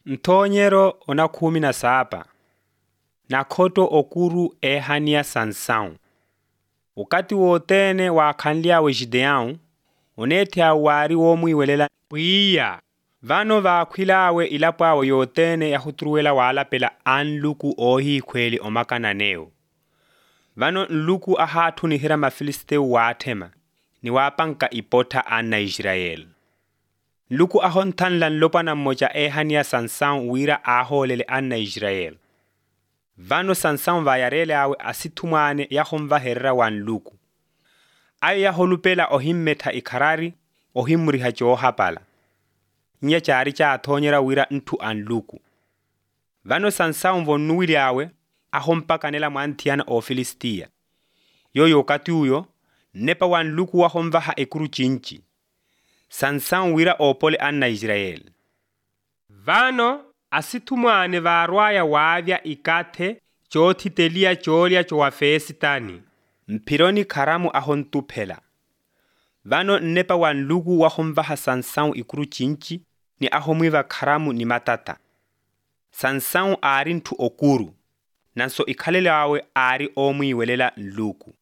Nthonyero ona 17 na khoto okuru ehania Sansão. Wakati wotene wakhanliawe Gideão, onethya wari womwiwelela pwiya. Vano vakhwilawe ilapwawe yotene yahuturuwela walapela anluku ohikhweli omakananeo. Vano nluku ahathunihira mafilisteu waathema, ni wapanka ipotha ana Israel. Nluku ahonthanla nlopana mmoja ehania Sansão wira aholele ana Israel. Vano Sansão vayarele awe asithumwane yahomvaherera wa nluku. Ayo yaholupela ohimmetha ikharari, ohimuriha joohapala. Nya chari cha athonyera wira nthu anluku. Vano Sansão vonnuwili awe ahompakanela mwanthiyana o Filistia. Yoyo kati uyo, nepa wa nluku wahomvaha ekuru chinchi. Sansão wira opole ana Israel. Vano asithumwane varwaya wavya ikathe choothitelia choolya chowafeesitani. Mpironi kharamu ahontuphela. Vano nepa wa nluku wahomvaha Sansão ikuru chinchi ni ahomwiva kharamu ni matata. Sansão ari nthu okuru, nanso ikhalele awe ari omwiwelela nluku.